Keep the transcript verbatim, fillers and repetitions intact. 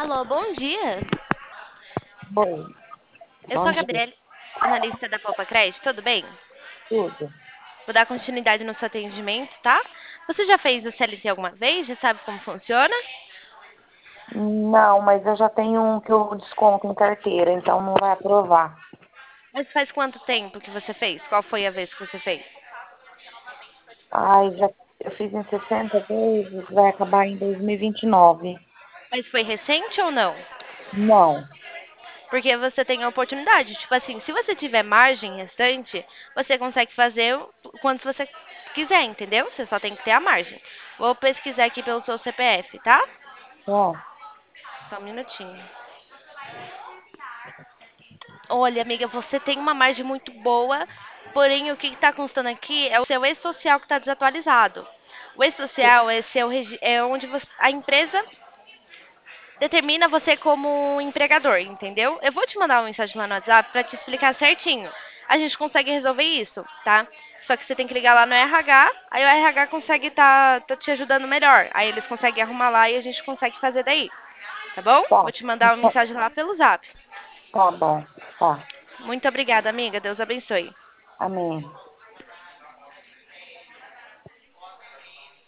Alô, bom dia. Oi, Eu sou bom a dia, Gabriele, analista da Copa Crédito, tudo bem? tudo? Vou dar continuidade no seu atendimento, tá? Você já fez o C L T alguma vez? Já sabe como funciona? Não, mas eu já tenho um que eu desconto em carteira, então não vai aprovar. Mas faz quanto tempo que você fez? Qual foi a vez que você fez? Ai, já eu fiz em sessenta vezes, vai acabar em dois mil e vinte e nove. Mas foi recente ou não? Não, Porque você tem a oportunidade. Tipo assim, se você tiver margem restante, você consegue fazer o quanto você quiser, entendeu? Você só tem que ter a margem. Vou pesquisar aqui pelo seu C P F, tá? ó, Só um minutinho. Olha, amiga, você tem uma margem muito boa, porém o que está constando aqui é o seu e-social que está desatualizado. O e-social é, seu, regi- é onde você- a empresa determina você como empregador, entendeu? Eu vou te mandar uma mensagem lá no WhatsApp para te explicar certinho. A gente consegue resolver isso, tá? Só que você tem que ligar lá no R H, aí o R H consegue estar tá, tá te ajudando melhor. Aí eles conseguem arrumar lá e a gente consegue fazer daí, tá bom? tá, Vou te mandar uma mensagem lá pelo Zap. tá bom, tá, Muito obrigada, amiga. Deus abençoe. amém.